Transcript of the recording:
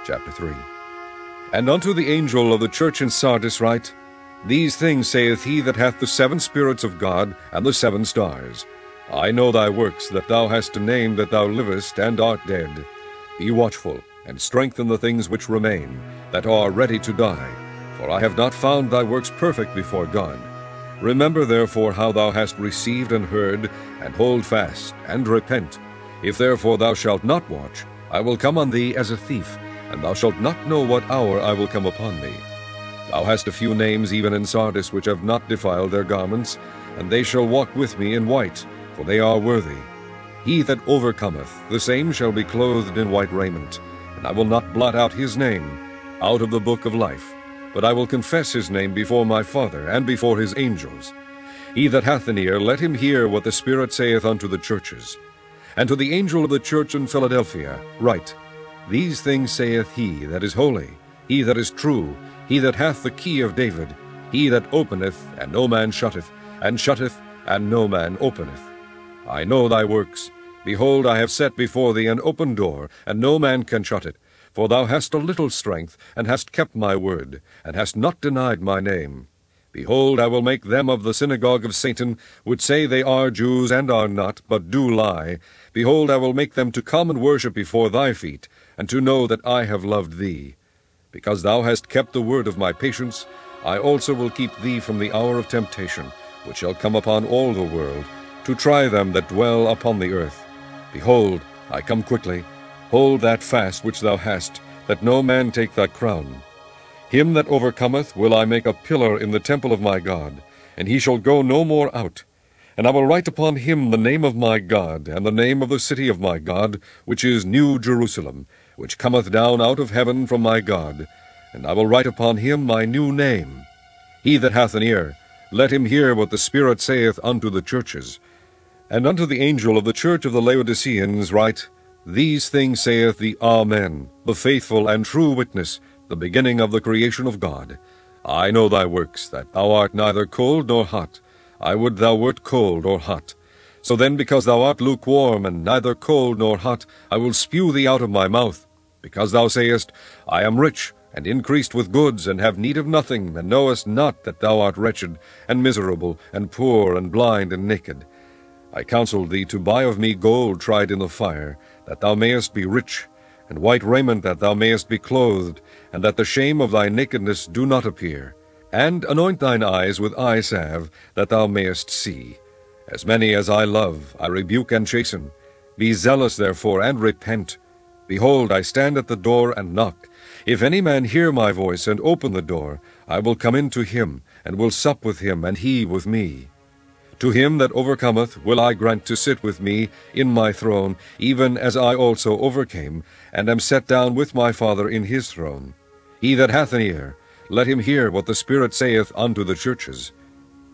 Chapter 3. And unto the angel of the church in Sardis write, These things saith he that hath the 7 spirits of God and the 7 stars. I know thy works, that thou hast a name, that thou livest and art dead. Be watchful, and strengthen the things which remain, that are ready to die. For I have not found thy works perfect before God. Remember therefore how thou hast received and heard, and hold fast, and repent. If therefore thou shalt not watch, I will come on thee as a thief, and thou shalt not know what hour I will come upon thee. Thou hast a few names even in Sardis which have not defiled their garments, and they shall walk with me in white, for they are worthy. He that overcometh, the same shall be clothed in white raiment, and I will not blot out his name out of the book of life, but I will confess his name before my Father and before his angels. He that hath an ear, let him hear what the Spirit saith unto the churches. And to the angel of the church in Philadelphia write, These things saith he that is holy, he that is true, he that hath the key of David, he that openeth, and no man shutteth, and shutteth, and no man openeth. I know thy works. Behold, I have set before thee an open door, and no man can shut it. For thou hast a little strength, and hast kept my word, and hast not denied my name. Behold, I will make them of the synagogue of Satan, which say they are Jews, and are not, but do lie. Behold, I will make them to come and worship before thy feet, and to know that I have loved thee. Because thou hast kept the word of my patience, I also will keep thee from the hour of temptation, which shall come upon all the world, to try them that dwell upon the earth. Behold, I come quickly. Hold that fast which thou hast, that no man take thy crown. Him that overcometh will I make a pillar in the temple of my God, and he shall go no more out. And I will write upon him the name of my God, and the name of the city of my God, which is New Jerusalem, which cometh down out of heaven from my God. And I will write upon him my new name. He that hath an ear, let him hear what the Spirit saith unto the churches. And unto the angel of the church of the Laodiceans write, These things saith the Amen, the faithful and true witness, the beginning of the creation of God. I know thy works, that thou art neither cold nor hot. I would thou wert cold or hot. So then, because thou art lukewarm, and neither cold nor hot, I will spew thee out of my mouth. Because thou sayest, I am rich, and increased with goods, and have need of nothing, and knowest not that thou art wretched, and miserable, and poor, and blind, and naked. I counsel thee to buy of me gold tried in the fire, that thou mayest be rich, and white raiment that thou mayest be clothed, and that the shame of thy nakedness do not appear. And anoint thine eyes with eye salve, that thou mayest see. As many as I love, I rebuke and chasten. Be zealous therefore, and repent. Behold, I stand at the door and knock. If any man hear my voice, and open the door, I will come in to him, and will sup with him, and he with me. To him that overcometh will I grant to sit with me in my throne, even as I also overcame, and am set down with my Father in his throne. He that hath an ear, let him hear what the Spirit saith unto the churches.